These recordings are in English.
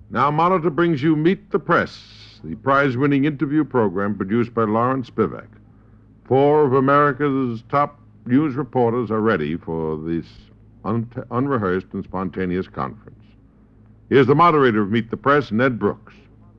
Now, Monitor brings you Meet the Press, the prize-winning interview program produced by Lawrence Spivak. 4 of America's top news reporters are ready for this unrehearsed and spontaneous conference. Here's the moderator of Meet the Press, Ned Brooks.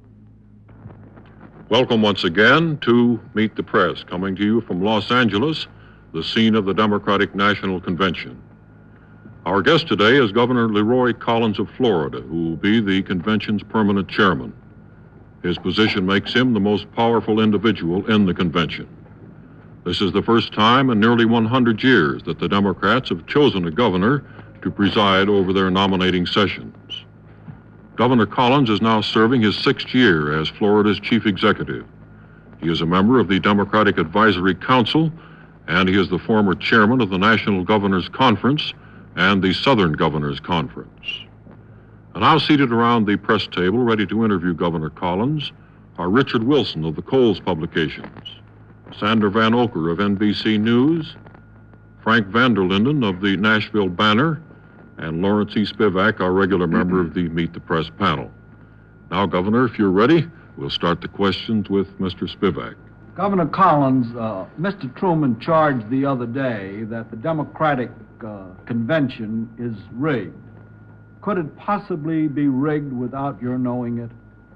Welcome once again to Meet the Press, coming to you from Los Angeles, the scene of the Democratic National Convention. Our guest today is Governor Leroy Collins of Florida, who will be the convention's permanent chairman. His position makes him the most powerful individual in the convention. This is the first time in nearly 100 years that the Democrats have chosen a governor to preside over their nominating sessions. Governor Collins is now serving his 6th year as Florida's chief executive. He is a member of the Democratic Advisory Council, and he is the former chairman of the National Governors Conference and the Southern Governors Conference. And now seated around the press table, ready to interview Governor Collins, are Richard Wilson of the Coles Publications, Sander Van Oker of NBC News, Frank Vanderlinden of the Nashville Banner, and Lawrence E. Spivak, our regular member of the Meet the Press panel. Now, Governor, if you're ready, we'll start the questions with Mr. Spivak. Governor Collins, Mr. Truman charged the other day that the Democratic convention is rigged. Could it possibly be rigged without your knowing it?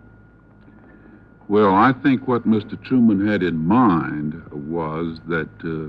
Well, I think what Mr. Truman had in mind was that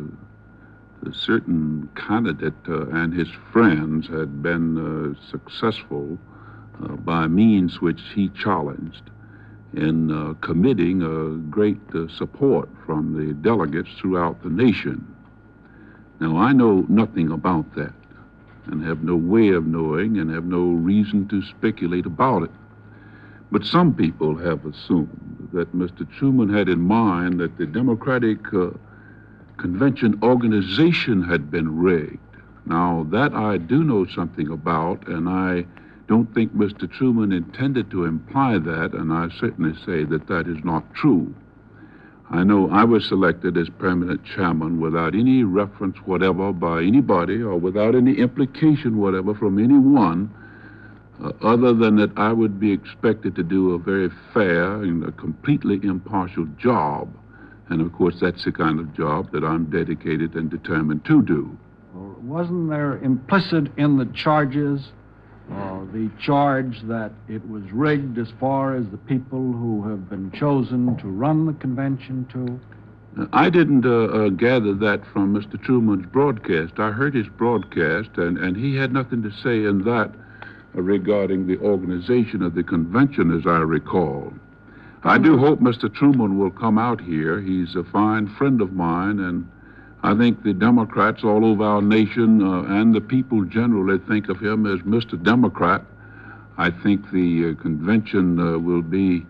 a certain candidate and his friends had been successful by means which he challenged in committing great support from the delegates throughout the nation. Now, I know nothing about that and have no way of knowing and have no reason to speculate about it. But some people have assumed that Mr. Truman had in mind that the Democratic Convention organization had been rigged. Now, that I do know something about, and I don't think Mr. Truman intended to imply that, and I certainly say that that is not true. I know I was selected as permanent chairman without any reference whatever by anybody or without any implication whatever from anyone other than that I would be expected to do a very fair and a completely impartial job. And, of course, that's the kind of job that I'm dedicated and determined to do. Well, wasn't there implicit in the charges the charge that it was rigged as far as the people who have been chosen to run the convention too? I didn't gather that from Mr. Truman's broadcast. I heard his broadcast, and he had nothing to say in that regarding the organization of the convention, as I recall. I do hope Mr. Truman will come out here. He's a fine friend of mine, and I think the Democrats all over our nation and the people generally think of him as Mr. Democrat. I think the convention will be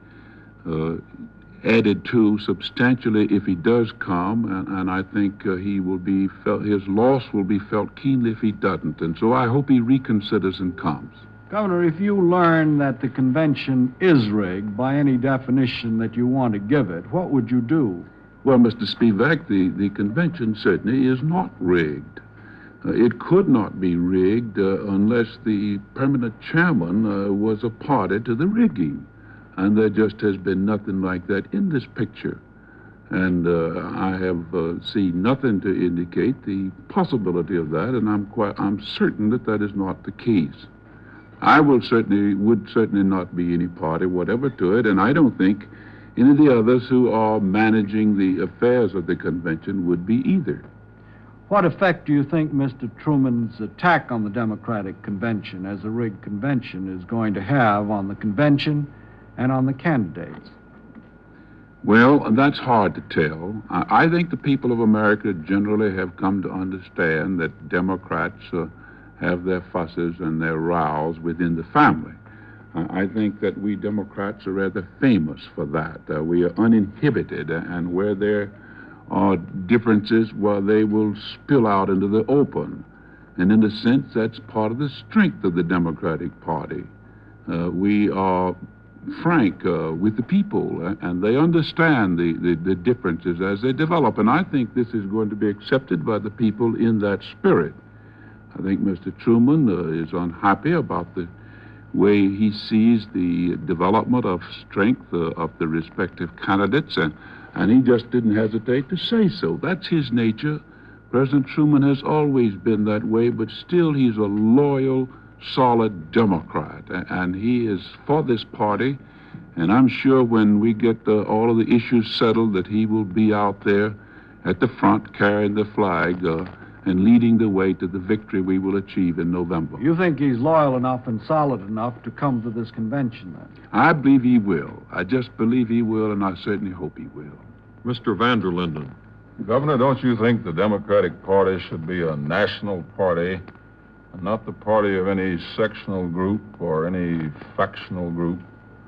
added to substantially if he does come, and I think he will be his loss will be felt keenly if he doesn't. And so I hope he reconsiders and comes. Governor, if you learn that the convention is rigged by any definition that you want to give it, what would you do? Well, Mr. Spivak, the convention certainly is not rigged. It could not be rigged unless the permanent chairman was a party to the rigging. And there just has been nothing like that in this picture. And I have seen nothing to indicate the possibility of that, and I'm certain that that is not the case. I would certainly not be any party whatever to it, and I don't think any of the others who are managing the affairs of the convention would be either. What effect do you think Mr. Truman's attack on the Democratic Convention as a rigged convention is going to have on the convention and on the candidates? Well, that's hard to tell. I think the people of America generally have come to understand that Democrats have their fusses and their rows within the family. I think that we Democrats are rather famous for that. We are uninhibited, and where there are differences, well, they will spill out into the open. And in a sense, that's part of the strength of the Democratic Party. We are frank with the people, and they understand the differences as they develop. And I think this is going to be accepted by the people in that spirit. I think Mr. Truman is unhappy about the way he sees the development of strength of the respective candidates, and he just didn't hesitate to say so. That's his nature. President Truman has always been that way, but still he's a loyal, solid Democrat, and he is for this party, and I'm sure when we get all of the issues settled that he will be out there at the front carrying the flag and leading the way to the victory we will achieve in November. You think he's loyal enough and solid enough to come to this convention, then? I believe he will. I just believe he will, and I certainly hope he will. Mr. Van der Linden. Governor, don't you think the Democratic Party should be a national party, and not the party of any sectional group or any factional group?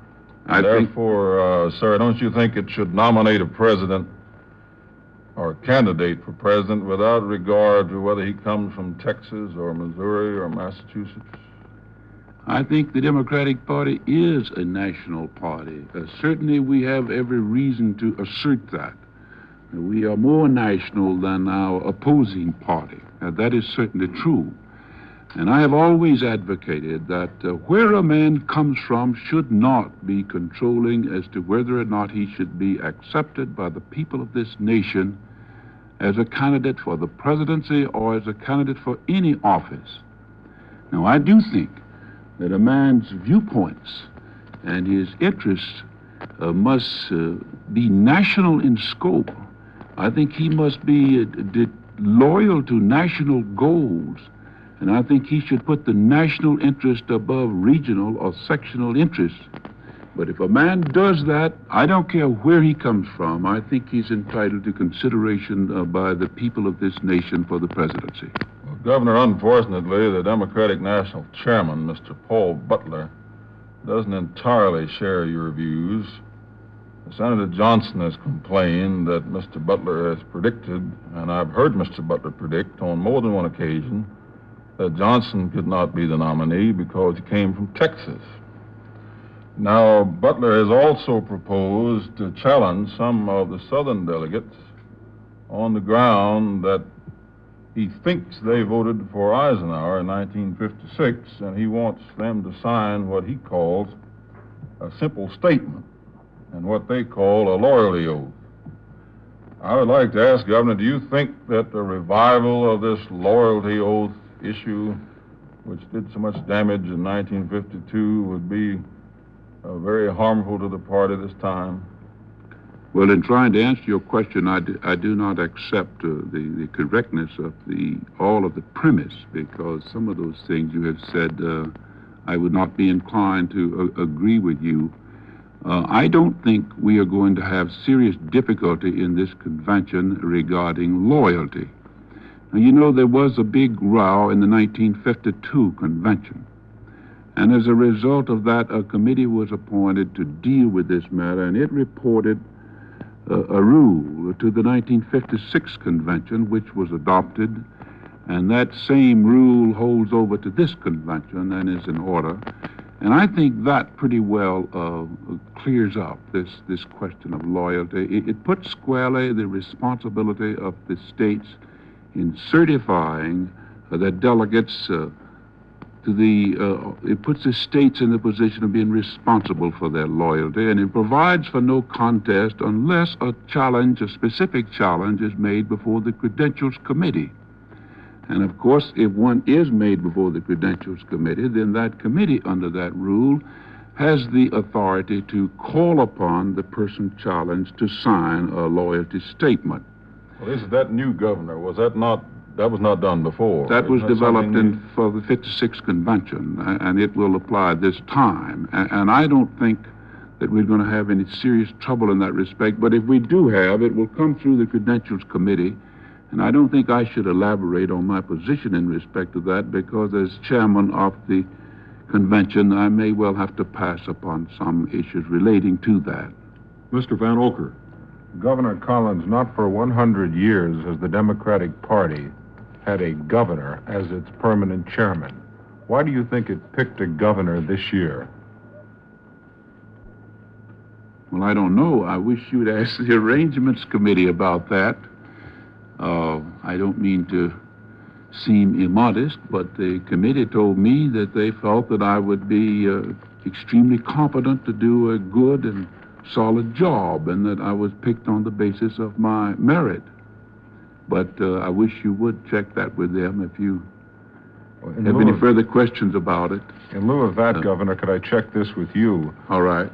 Therefore, sir, don't you think it should nominate a president or candidate for president without regard to whether he comes from Texas or Missouri or Massachusetts? I think the Democratic Party is a national party. Certainly we have every reason to assert that. We are more national than our opposing party. That is certainly true. And I have always advocated that where a man comes from should not be controlling as to whether or not he should be accepted by the people of this nation as a candidate for the presidency or as a candidate for any office. Now, I do think that a man's viewpoints and his interests must be national in scope. I think he must be loyal to national goals, and I think he should put the national interest above regional or sectional interests. But if a man does that, I don't care where he comes from, I think he's entitled to consideration by the people of this nation for the presidency. Well, Governor, unfortunately, the Democratic National Chairman, Mr. Paul Butler, doesn't entirely share your views. Senator Johnson has complained that Mr. Butler has predicted, and I've heard Mr. Butler predict on more than one occasion, that Johnson could not be the nominee because he came from Texas. Now, Butler has also proposed to challenge some of the Southern delegates on the ground that he thinks they voted for Eisenhower in 1956, and he wants them to sign what he calls a simple statement and what they call a loyalty oath. I would like to ask, Governor, do you think that the revival of this loyalty oath issue, which did so much damage in 1952, would be very harmful to the party this time? Well, in trying to answer your question, I do not accept the correctness of all of the premise, because some of those things you have said, I would not be inclined to agree with you. I don't think we are going to have serious difficulty in this convention regarding loyalty. Now, you know, there was a big row in the 1952 convention. And as a result of that, a committee was appointed to deal with this matter, and it reported a rule to the 1956 convention, which was adopted, and that same rule holds over to this convention and is in order. And I think that pretty well clears up this question of loyalty. It puts squarely the responsibility of the states in certifying that delegates it puts the states in the position of being responsible for their loyalty, and it provides for no contest unless a specific challenge is made before the Credentials Committee. And of course, if one is made before the Credentials Committee, then that committee under that rule has the authority to call upon the person challenged to sign a loyalty statement. Well, is that new, Governor? That was not done before. That was developed for the 56th convention, and it will apply this time. And I don't think that we're going to have any serious trouble in that respect, but if we do have, it will come through the Credentials Committee. And I don't think I should elaborate on my position in respect to that, because as chairman of the convention, I may well have to pass upon some issues relating to that. Mr. Van Oker. Governor Collins, not for 100 years has the Democratic Party had a governor as its permanent chairman. Why do you think it picked a governor this year? Well, I don't know. I wish you'd ask the Arrangements Committee about that. I don't mean to seem immodest, but the committee told me that they felt that I would be extremely competent to do a good and solid job, and that I was picked on the basis of my merit. But I wish you would check that with them if you have any further questions about it. In lieu of that, Governor, could I check this with you? All right.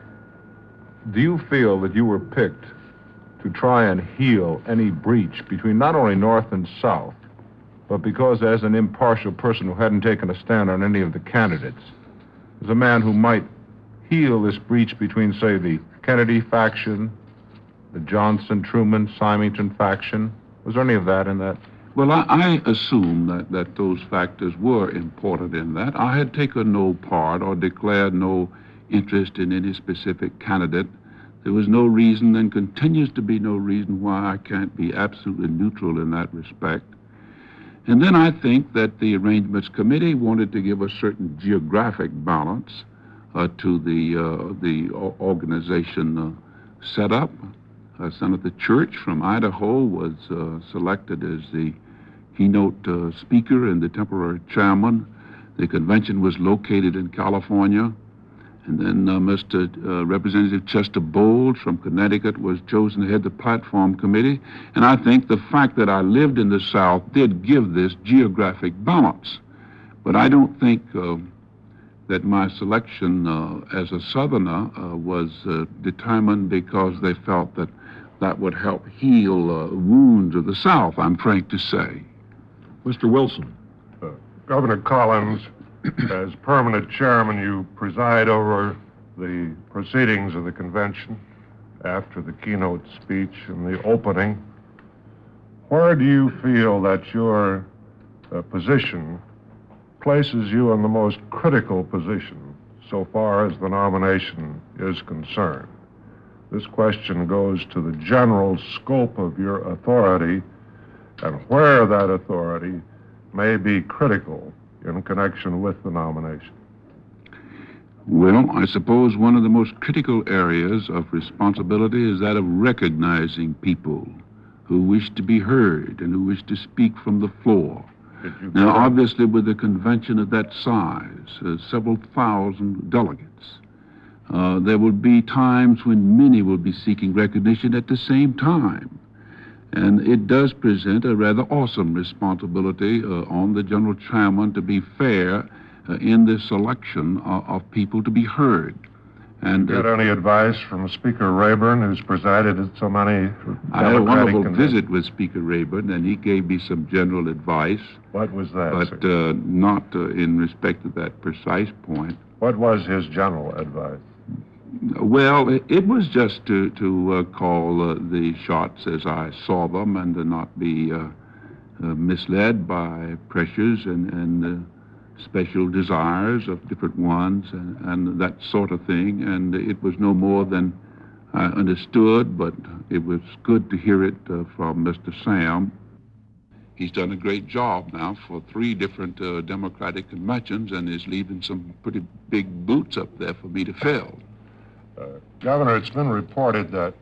Do you feel that you were picked to try and heal any breach between not only North and South, but because as an impartial person who hadn't taken a stand on any of the candidates, as a man who might heal this breach between, say, the Kennedy faction, the Johnson-Truman, Symington faction? Was there any of that in that? Well, I assume that those factors were important in that. I had taken no part or declared no interest in any specific candidate. There was no reason and continues to be no reason why I can't be absolutely neutral in that respect. And then I think that the Arrangements Committee wanted to give a certain geographic balance to the organization setup. Senator Church from Idaho was selected as the keynote speaker and the temporary chairman. The convention was located in California. And then Mr. Representative Chester Bowles from Connecticut was chosen to head the platform committee. And I think the fact that I lived in the South did give this geographic balance. But I don't think that my selection as a Southerner was determined because they felt that that would help heal wounds of the South, I'm frank to say. Mr. Wilson. Governor Collins, as permanent chairman, you preside over the proceedings of the convention after the keynote speech and the opening. Where do you feel that your position places you in the most critical position so far as the nomination is concerned? This question goes to the general scope of your authority and where that authority may be critical in connection with the nomination. Well, I suppose one of the most critical areas of responsibility is that of recognizing people who wish to be heard and who wish to speak from the floor. Now, obviously, with a convention of that size, several thousand delegates, there will be times when many will be seeking recognition at the same time. And it does present a rather awesome responsibility on the general chairman to be fair in the selection of people to be heard. And got any advice from Speaker Rayburn, who's presided at so many Democratic I had a wonderful conventions? visit with Speaker Rayburn, and he gave me some general advice. What was that, But sir? not in respect to that precise point. What was his general advice? Well, it was just to call the shots as I saw them and to not be misled by pressures and special desires of different ones and that sort of thing. And it was no more than I understood, but it was good to hear it from Mr. Sam. He's done a great job now for 3 different Democratic conventions and is leaving some pretty big boots up there for me to fill. Governor, it's been reported that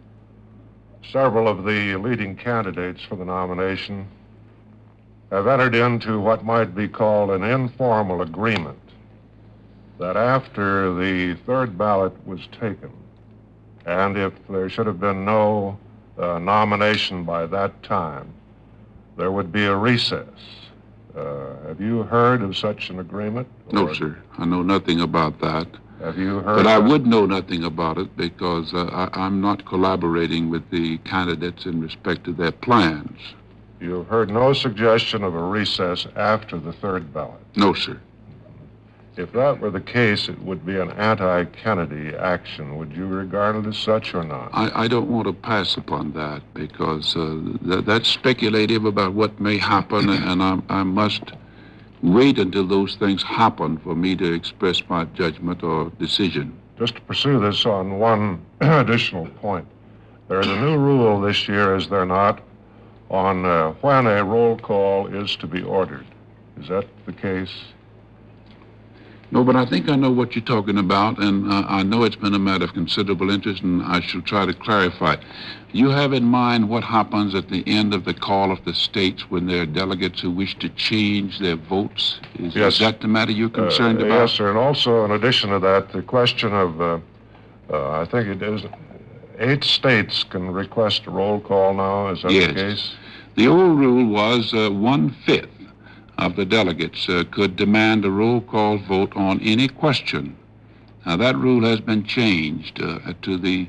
several of the leading candidates for the nomination have entered into what might be called an informal agreement that after the third ballot was taken, and if there should have been no nomination by that time, there would be a recess. Have you heard of such an agreement? No, sir. I know nothing about that. Have you heard? But I would know nothing about it because I'm not collaborating with the candidates in respect to their plans. You've heard no suggestion of a recess after the third ballot? No, sir. If that were the case, it would be an anti-Kennedy action. Would you regard it as such or not? I don't want to pass upon that because that's speculative about what may happen, and I must wait until those things happen for me to express my judgment or decision. Just to pursue this on one additional point, there's a new rule this year, is there not, on when a roll call is to be ordered. Is that the case? No, but I think I know what you're talking about, and I know it's been a matter of considerable interest, and I shall try to clarify. You have in mind what happens at the end of the call of the states when there are delegates who wish to change their votes? Yes. Is that the matter you're concerned about? Yes, sir. And also, in addition to that, the question of, I think it is 8 states can request a roll call now. Is that the case? The old rule was 1/5 of the delegates could demand a roll call vote on any question. Now, that rule has been changed to the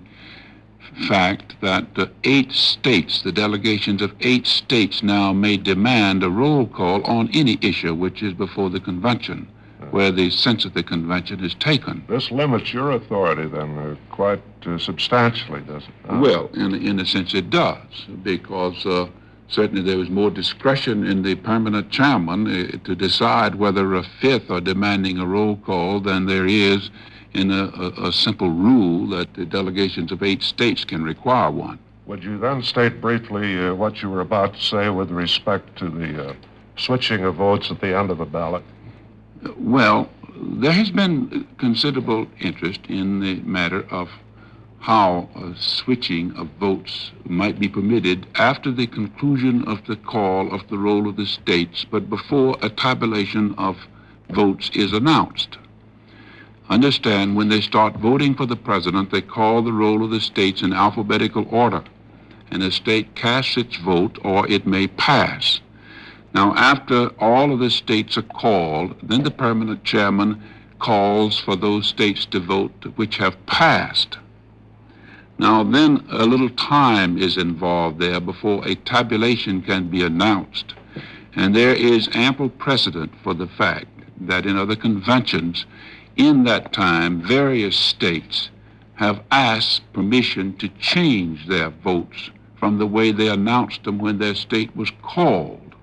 fact that 8 states, the delegations of 8 states now may demand a roll call on any issue which is before the convention, where the sense of the convention is taken. This limits your authority, then, quite substantially, does it? Well, in a sense it does, because certainly there is more discretion in the permanent chairman to decide whether a 5th are demanding a roll call than there is in a simple rule that the delegations of 8 states can require one. Would you then state briefly what you were about to say with respect to the switching of votes at the end of the ballot? Well, there has been considerable interest in the matter of how switching of votes might be permitted after the conclusion of the call of the roll of the states, but before a tabulation of votes is announced. Understand, when they start voting for the president, they call the roll of the states in alphabetical order, and the state casts its vote or it may pass. Now, after all of the states are called, then the permanent chairman calls for those states to vote which have passed. Now, then a little time is involved there before a tabulation can be announced. And there is ample precedent for the fact that in other conventions, in that time, various states have asked permission to change their votes from the way they announced them when their state was called.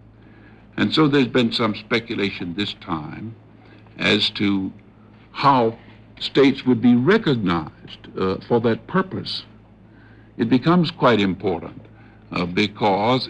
And so there's been some speculation this time as to how states would be recognized for that purpose. It becomes quite important because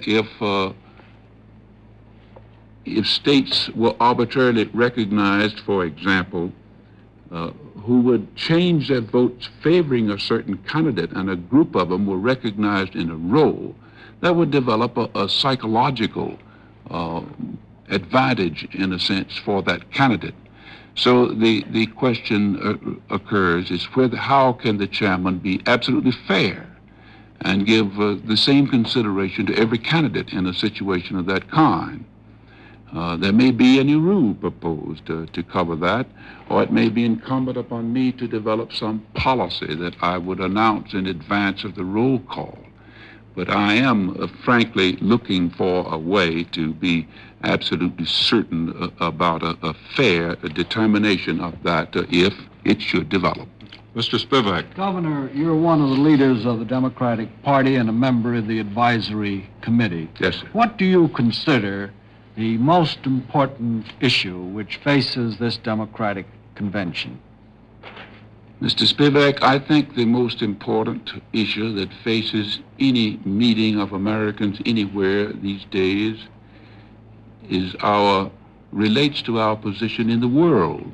if states were arbitrarily recognized, for example, who would change their votes favoring a certain candidate and a group of them were recognized in a row, that would develop a psychological advantage, in a sense, for that candidate. So the question occurs is how can the chairman be absolutely fair and give the same consideration to every candidate in a situation of that kind? There may be a new rule proposed to cover that, or it may be incumbent upon me to develop some policy that I would announce in advance of the roll call. But I am, frankly, looking for a way to be absolutely certain about a fair determination of that if it should develop. Mr. Spivak. Governor, you're one of the leaders of the Democratic Party and a member of the advisory committee. Yes, sir. What do you consider the most important issue which faces this Democratic convention? Mr. Spivak, I think the most important issue that faces any meeting of Americans anywhere these days relates to our position in the world.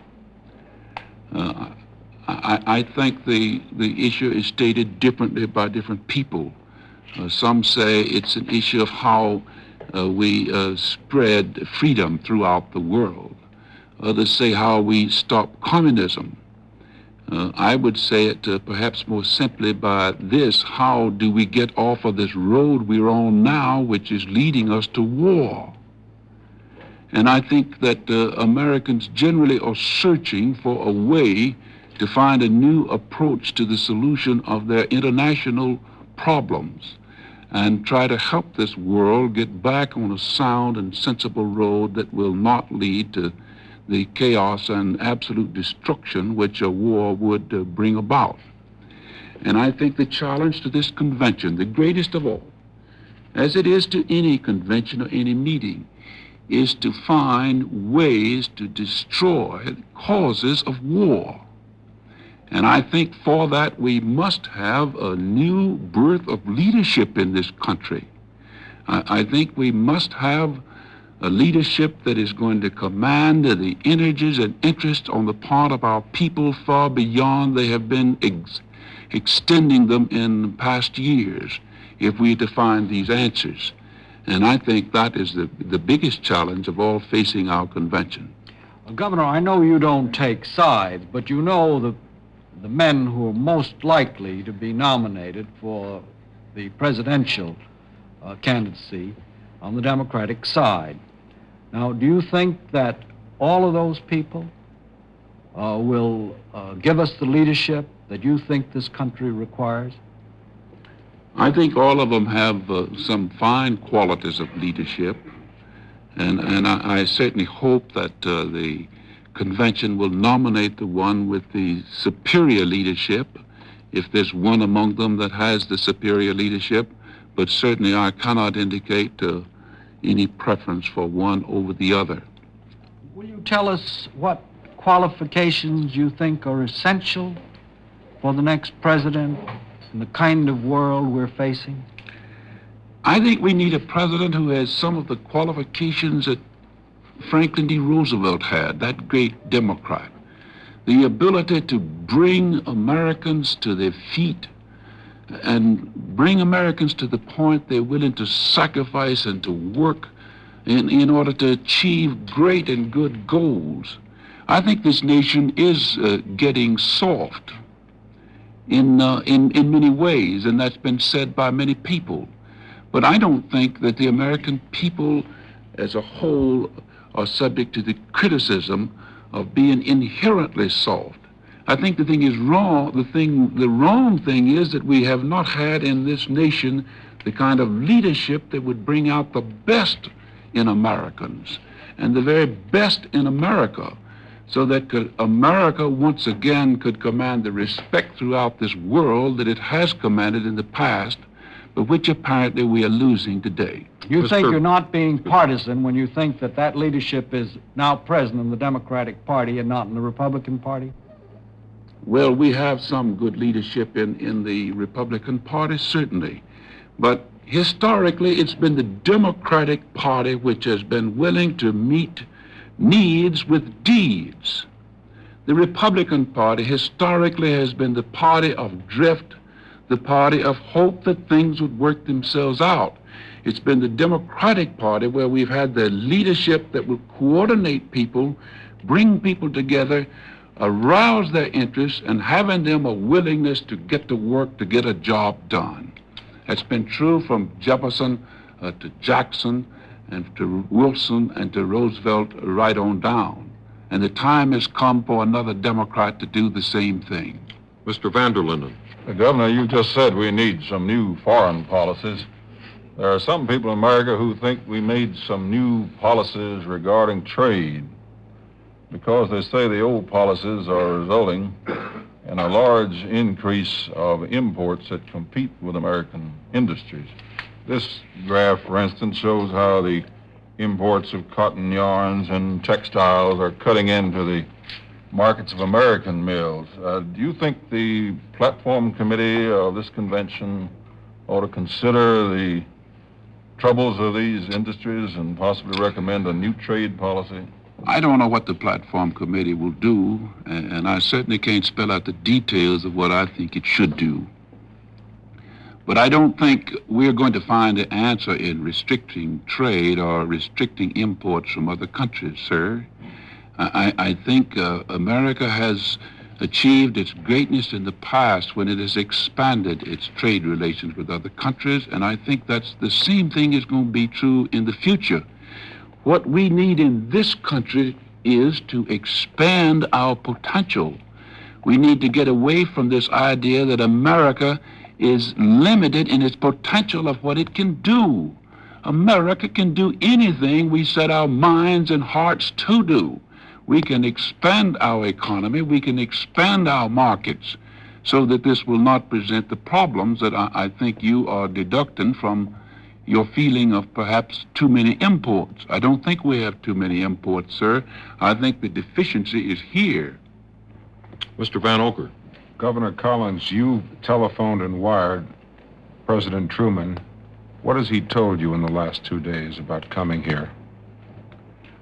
I think the issue is stated differently by different people. Some say it's an issue of how we spread freedom throughout the world. Others say how we stop communism. I would say it perhaps more simply by this: how do we get off of this road we're on now, which is leading us to war? And I think that Americans generally are searching for a way to find a new approach to the solution of their international problems and try to help this world get back on a sound and sensible road that will not lead to the chaos and absolute destruction which a war would bring about. And I think the challenge to this convention, the greatest of all, as it is to any convention or any meeting, is to find ways to destroy the causes of war. And I think for that we must have a new birth of leadership in this country. I think we must have a leadership that is going to command the energies and interests on the part of our people far beyond they have been extending them in past years, if we are to find these answers. And I think that is the biggest challenge of all facing our convention. Well, Governor, I know you don't take sides, but you know the men who are most likely to be nominated for the presidential candidacy on the Democratic side. Now, do you think that all of those people will give us the leadership that you think this country requires? I think all of them have some fine qualities of leadership, and I certainly hope that the convention will nominate the one with the superior leadership, if there's one among them that has the superior leadership, but certainly I cannot indicate any preference for one over the other. Will you tell us what qualifications you think are essential for the next president in the kind of world we're facing? I think we need a president who has some of the qualifications that Franklin D. Roosevelt had, that great Democrat. The ability to bring Americans to their feet and bring Americans to the point they're willing to sacrifice and to work in order to achieve great and good goals. I think this nation is getting soft in many ways, and that's been said by many people. But I don't think that the American people as a whole are subject to the criticism of being inherently soft. I think the thing is wrong. The wrong thing is that we have not had in this nation the kind of leadership that would bring out the best in Americans and the very best in America, so that America once again could command the respect throughout this world that it has commanded in the past, but which apparently we are losing today. You think you're not being partisan when you think that that leadership is now present in the Democratic Party and not in the Republican Party? Well, we have some good leadership in the Republican Party, certainly. But historically, it's been the Democratic Party which has been willing to meet needs with deeds. The Republican Party historically has been the party of drift, the party of hope that things would work themselves out. It's been the Democratic Party where we've had the leadership that will coordinate people, bring people together, arouse their interests, and having them a willingness to get to work, to get a job done. That's been true from Jefferson to Jackson and to Wilson and to Roosevelt right on down. And the time has come for another Democrat to do the same thing. Mr. van der Linden. Governor, you just said we need some new foreign policies. There are some people in America who think we made some new policies regarding trade, because they say the old policies are resulting in a large increase of imports that compete with American industries. This graph, for instance, shows how the imports of cotton yarns and textiles are cutting into the markets of American mills. Do you think the platform committee of this convention ought to consider the troubles of these industries and possibly recommend a new trade policy? I don't know what the platform committee will do, and I certainly can't spell out the details of what I think it should do. But I don't think we're going to find the answer in restricting trade or restricting imports from other countries, sir. I think America has achieved its greatness in the past when it has expanded its trade relations with other countries, and I think that's the same thing is going to be true in the future. What we need in this country is to expand our potential. We need to get away from this idea that America is limited in its potential of what it can do. America can do anything we set our minds and hearts to do. We can expand our economy, we can expand our markets, so that this will not present the problems that I think you are deducting from your feeling of perhaps too many imports. I don't think we have too many imports, sir. I think the deficiency is here. Mr. Van Ocker. Governor Collins, you telephoned and wired President Truman. What has he told you in the last 2 days about coming here?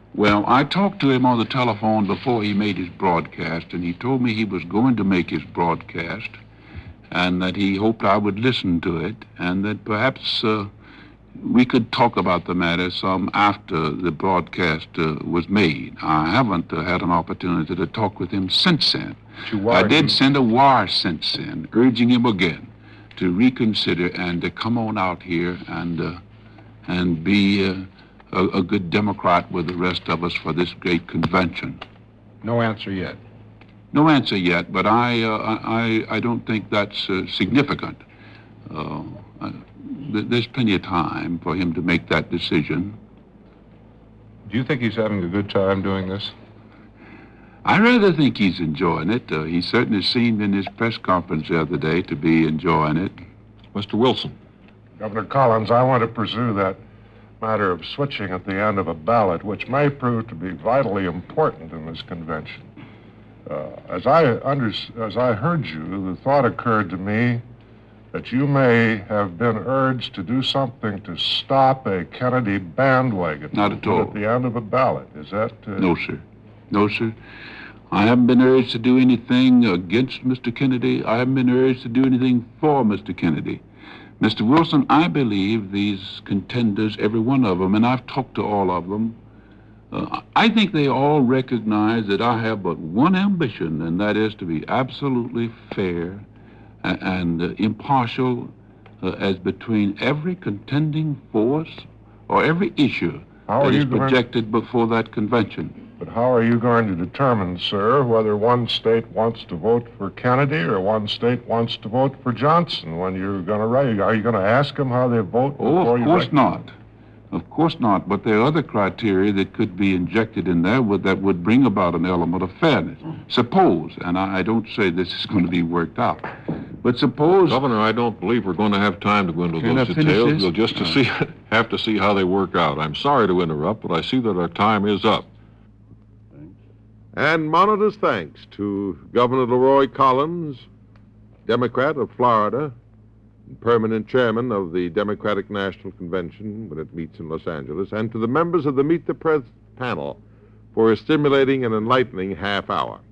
Well, I talked to him on the telephone before he made his broadcast, and he told me he was going to make his broadcast, and that he hoped I would listen to it, and that perhaps we could talk about the matter some after the broadcast was made. I haven't had an opportunity to talk with him since then. I did send a wire since then, urging him again to reconsider and to come on out here and be a good Democrat with the rest of us for this great convention. No answer yet. No answer yet, but I don't think that's significant. There's plenty of time for him to make that decision. Do you think he's having a good time doing this? I rather think he's enjoying it. He certainly seemed in his press conference the other day to be enjoying it. Mr. Wilson. Governor Collins, I want to pursue that matter of switching at the end of a ballot, which may prove to be vitally important in this convention. As I heard you, the thought occurred to me that you may have been urged to do something to stop a Kennedy bandwagon. Not at all. At the end of a ballot. Is that... No, sir. No, sir. I haven't been urged to do anything against Mr. Kennedy. I haven't been urged to do anything for Mr. Kennedy. Mr. Wilson, I believe these contenders, every one of them, and I've talked to all of them, I think they all recognize that I have but one ambition, and that is to be absolutely fair and impartial as between every contending force or every issue that is projected before that convention. But how are you going to determine, sir, whether one state wants to vote for Kennedy or one state wants to vote for Johnson when you're going to write? Are you going to ask them how they vote? Oh, of course not. Of course not. But there are other criteria that could be injected in there that would bring about an element of fairness. Suppose, and I don't say this is going to be worked out, but suppose... Governor, I don't believe we're going to have time to go into those details. We'll just have to see how they work out. I'm sorry to interrupt, but I see that our time is up. And Monitor's thanks to Governor Leroy Collins, Democrat of Florida, permanent chairman of the Democratic National Convention when it meets in Los Angeles, and to the members of the Meet the Press panel for a stimulating and enlightening half hour.